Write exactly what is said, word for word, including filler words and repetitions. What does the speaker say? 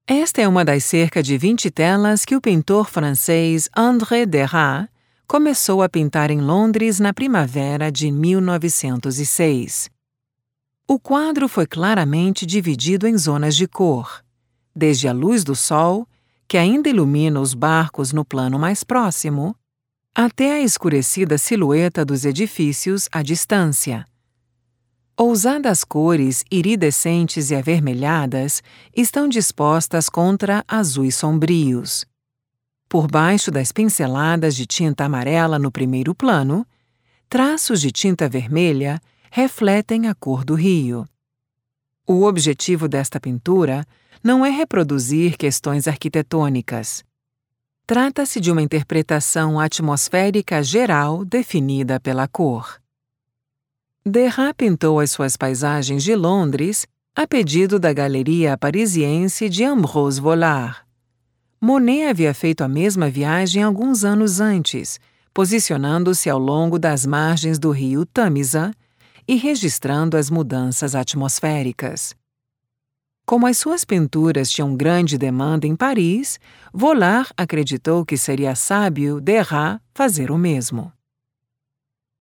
Esta é uma das cerca de vinte telas que o pintor francês André Derain começou a pintar em Londres na primavera de mil novecentos e seis. O quadro foi claramente dividido em zonas de cor, desde a luz do sol, que ainda ilumina os barcos no plano mais próximo, até a escurecida silhueta dos edifícios à distância. Ousadas cores iridescentes e avermelhadas estão dispostas contra azuis sombrios. Por baixo das pinceladas de tinta amarela no primeiro plano, traços de tinta vermelha refletem a cor do rio. O objetivo desta pintura não é reproduzir questões arquitetônicas. Trata-se de uma interpretação atmosférica geral definida pela cor. Derain pintou as suas paisagens de Londres a pedido da Galeria Parisiense de Ambrose Vollard. Monet havia feito a mesma viagem alguns anos antes, posicionando-se ao longo das margens do rio Tamisa e registrando as mudanças atmosféricas. Como as suas pinturas tinham grande demanda em Paris, Vollard acreditou que seria sábio Derain fazer o mesmo.